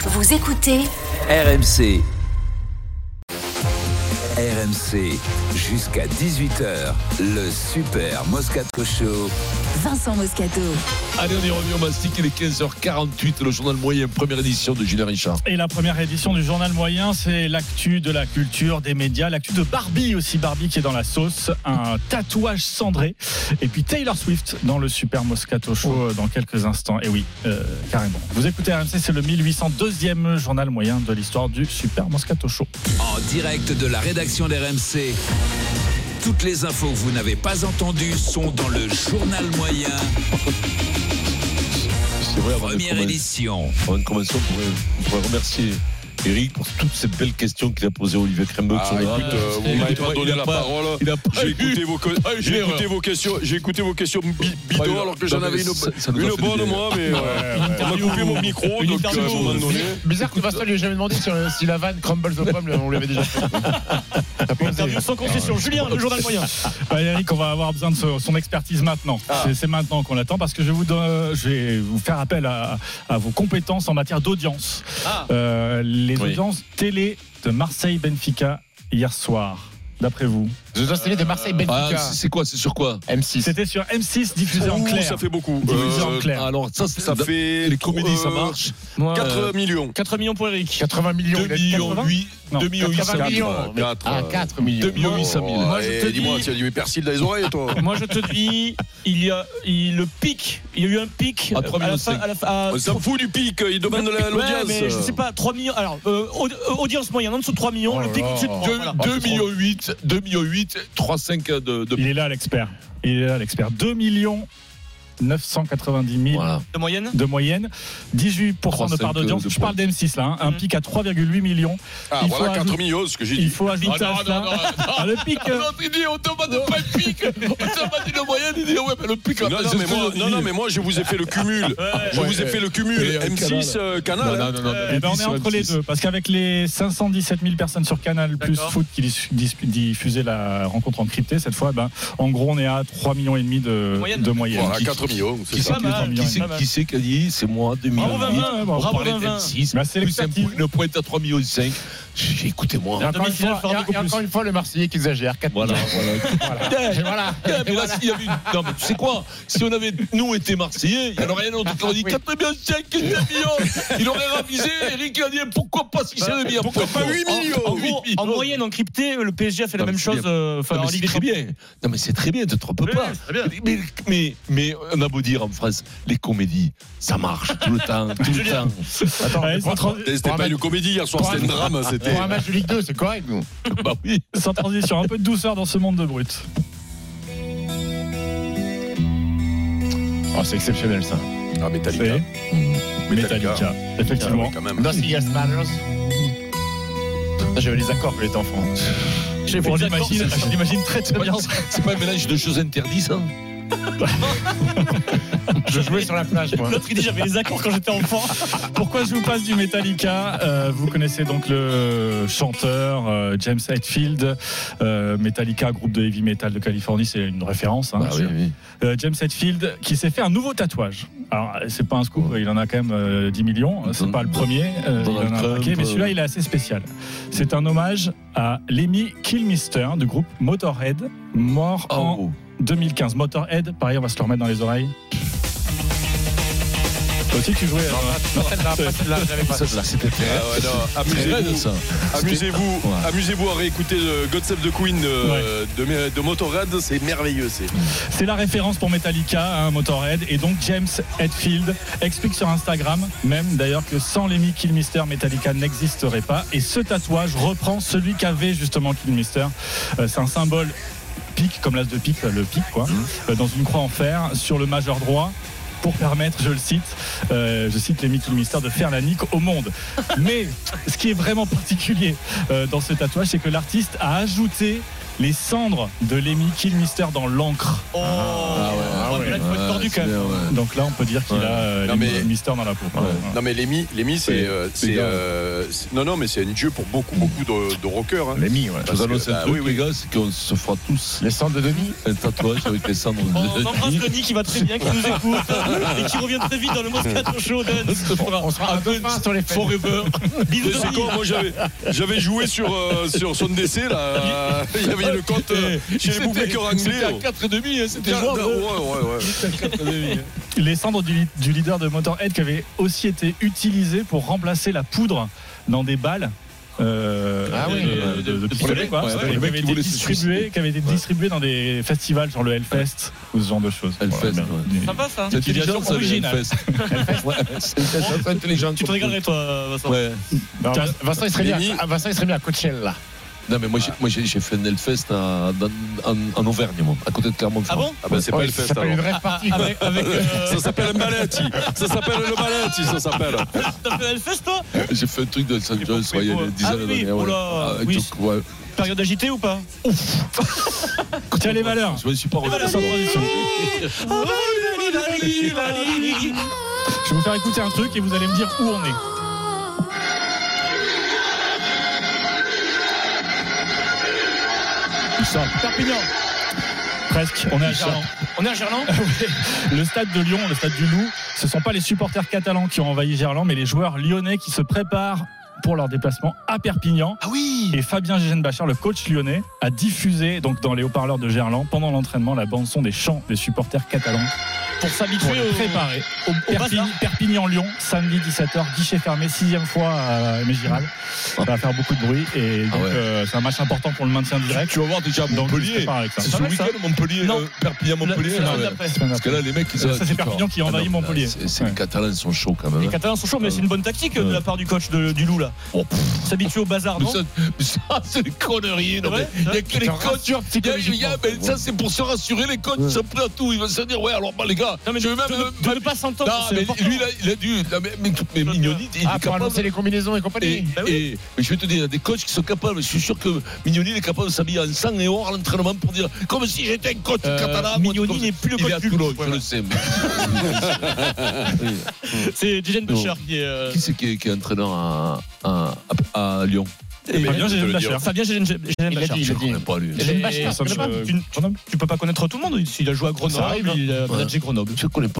Vous écoutez RMC. RMC, jusqu'à 18h, le Super Moscato Show. Vincent Moscato. Allez, on est revenu au Mastic, il est 15h48, le journal moyen, première édition de Julien Richard. Et la première édition du journal moyen, c'est l'actu de la culture, des médias, l'actu de Barbie aussi, Barbie qui est dans la sauce, un tatouage cendré, et puis Taylor Swift dans le Super Moscato Show dans quelques instants. Et oui, carrément. Vous écoutez RMC, c'est le 1802e journal moyen de l'histoire du Super Moscato Show. En direct de la rédaction d'RMC. Toutes les infos que vous n'avez pas entendues sont dans le journal moyen. C'est vrai, Première édition. Avant de commencer, on pourrait remercier Eric pour toutes ces belles questions qu'il a posées à Olivier Krembeck. Vous m'avez pas donné la parole. J'ai écouté vos questions bidons alors que j'en avais une bonne moi, mais on m'a coupé mon micro. Donc à un moment donné. Bizarre que Vincent lui ait jamais demandé si la vanne Crumble the Pomme, on l'avait déjà fait. Sans concession. Julien, le journal moyen. Eric, on va avoir besoin de son expertise maintenant. C'est maintenant qu'on attend parce que je vais vous faire appel à vos compétences en matière d'audience. Les audiences télé de Marseille-Benfica hier soir, d'après vous. Les audiences télé de Marseille-Benfica. C'est quoi? C'est sur quoi? M6. C'était sur M6, diffusé en clair. Ça fait beaucoup. Diffusé en clair. Alors, ça fait les comédies, ça marche. 4 millions. 4 millions pour Eric. 80 millions. 2 millions 8. 2 millions 800 000. 4 millions. 2 millions 800 000. Moi, je te dis-moi, tu as du persil dans les oreilles, toi. Moi, je te dis, il y a eu un pic à 3 millions 5. On s'en fout du pic, il demande l'audience. Mais je sais pas, 3 millions. Alors, audience moyenne en dessous de 3 millions, le pic au-dessus de 2 millions 8, 3,5 de. Il est là l'expert. 2 millions 990 000 de moyenne, 18% de part d'audience. Je parle d'M6 là, un pic à 3,8 millions. Ah, voilà 4 millions, ce que j'ai dit. Il faut ajouter à cela le pic. Il dit, on demande pas le pic. On demande une moyenne, il dit, ouais, mais le pic. Non, mais moi, je vous ai fait le cumul. M6, Canal. On est entre les deux. Parce qu'avec les 517 000 personnes sur Canal plus Foot qui diffusaient la rencontre en crypté, cette fois, en gros, on est à 3,5 millions de moyenne. Voilà, 4 millions. Qui c'est qui a dit? C'est moi, 2 millions. Bravo, on parlait d'M6. C'est l'expertise. Le point est à 3,5 millions. Écoutez-moi. Encore une fois, le Marseillais qui exagère. 4 Voilà. Et voilà. Non, mais tu sais quoi? Si on avait, nous, été Marseillais, il n'y en aurait rien d'autre qui aurait dit 4 millions, 5 millions. Il aurait ravisé. Eric, il a dit pourquoi pas 6 millions? Pourquoi pas 8 millions? En moyenne, en crypté, le PSG a fait la même chose. C'est très bien. Non, mais c'est très bien, tu ne te trompes pas. Mais on a beau dire en France, les comédies, ça marche tout le temps. Attends, c'était pas une comédie hier soir, c'était un drame. Pour un match de Ligue 2, c'est correct, nous. Bah oui. Sans transition, un peu de douceur dans ce monde de brut. Oh, c'est exceptionnel ça. Ah, Metallica. Effectivement. Quand même. Dos Illas Manos. J'avais les accords quand j'étais enfant. J'imagine très bien. C'est pas un mélange de choses interdites, ça? Je jouais sur la plage, moi. L'autre, il dit j'avais les accords quand j'étais enfant. Pourquoi je vous passe du Metallica? Vous connaissez donc le chanteur James Hetfield. Metallica, groupe de heavy metal de Californie, c'est une référence. Oui. James Hetfield qui s'est fait un nouveau tatouage. Alors, c'est pas un scoop, il en a quand même 10 millions. C'est pas le premier. Il en a un paquet, mais celui-là, il est assez spécial. C'est un hommage à Lemmy Kilmister du groupe Motorhead, mort en 2015. Motorhead, pareil, on va se le remettre dans les oreilles. Toi aussi tu jouais Amusez-vous à réécouter le God Save the Queen de Motorhead, c'est merveilleux. C'est la référence pour Metallica, Motorhead, et donc James Hetfield explique sur Instagram même d'ailleurs que sans Lemmy Kilmister, Metallica n'existerait pas, et ce tatouage reprend celui qu'avait justement Kilmister. C'est un symbole pique, comme l'as de pique, le pique quoi, dans une croix en fer sur le majeur droit, pour permettre, je cite Lemmy Kilmister, de faire la nique au monde. Mais ce qui est vraiment particulier dans ce tatouage, c'est que l'artiste a ajouté les cendres de Lemmy Kilmister dans l'encre. mais là, il faut être tordu quand même. Donc là, on peut dire qu'il a les mystères dans la peau. Non mais Lemmy c'est non mais c'est un dieu pour beaucoup de rockers. Hein. Lemmy, ouais. Je vous annonce un truc, les gars, c'est qu'on se fera tous les cendres de Denis. Un tatouage avec les cendres de On Denis. embrasse Denis qui va très bien, qui nous écoute et qui revient très vite dans le Moscato Show. On sera un peu sur les Forever. Bisous, C'est quoi, moi j'avais joué sur son décès là. Il y avait le compte chez les bookmakers anglais. C'était à 4,5, c'était jouable. Ouais. Les cendres du leader de Motorhead qui avaient aussi été utilisées pour remplacer la poudre dans des balles. De pistolet, quoi. Qui avait été distribué dans des festivals sur le Hellfest ou ce genre de choses. Hellfest, sympa ça. C'est intelligent, ça, le Hellfest. C'est intelligent. Tu te régalerais, toi, Vincent. Ouais. Vincent, il serait bien à Coachella. Non mais moi j'ai fait un Hellfest en Auvergne, moi, à côté de Clermont-Ferrand. Ah bon? Ah bah c'est pas Hellfest. Ça s'appelle une rêve partie. Ça s'appelle un Maletti. Ça s'appelle le Maletti, ça s'appelle. T'as fait Hellfest, toi? J'ai fait un truc de Los Angeles il y a une dizaine d'années. Période agitée ou pas? Tiens les valeurs. Je me suis pas revu sans transition. Je vais vous faire écouter un truc et vous allez me dire où on est. Perpignan. Presque, on est à Gerland. On est à Gerland. Le stade de Lyon, le stade du Loup, ce ne sont pas les supporters catalans qui ont envahi Gerland, mais les joueurs lyonnais qui se préparent pour leur déplacement à Perpignan. Ah oui. Et Fabien Gégenbacher, le coach lyonnais, a diffusé donc dans les haut-parleurs de Gerland pendant l'entraînement la bande-son des chants des supporters catalans. Pour s'habituer au préparer au Perpignan-Lyon, samedi 17h, guichet fermé, 6e fois à Mégiral. Ça va faire beaucoup de bruit et donc c'est un match important pour le maintien direct. Tu vas voir déjà Montpellier. C'est ce week-end Montpellier, Perpignan-Montpellier. Parce que là les mecs ça c'est Perpignan qui envahit Montpellier. Les Catalans sont chauds quand même. Les Catalans sont chauds, mais c'est une bonne tactique de la part du coach du Loup là. S'habituer au bazar, non? Ça c'est des conneries. Il y a que les coachs. Ça c'est pour se rassurer, les coachs sont prêts à tout. Ils vont se dire ouais alors les gars. Non mais je veux même ne pas s'entendre. Non mais lui il a dû. Mais Mignoni il est pour capable. annoncer les combinaisons et compagnie. Mais je vais te dire, il y a des coachs qui sont capables. Je suis sûr que Mignoni il est capable de s'habiller en sang et or à l'entraînement pour dire comme si j'étais un coach catalan. Mignoni n'est plus le coach du Loup. Je le sais. C'est Dijen Becher qui est. Qui c'est qui est entraîneur à Lyon? Fabien Gégenbacher. Fabien Gégenbacher. Je ne connais pas lui. Tu peux pas connaître tout le monde. Il a joué à Grenoble, il a managé Grenoble. Je ne connais pas.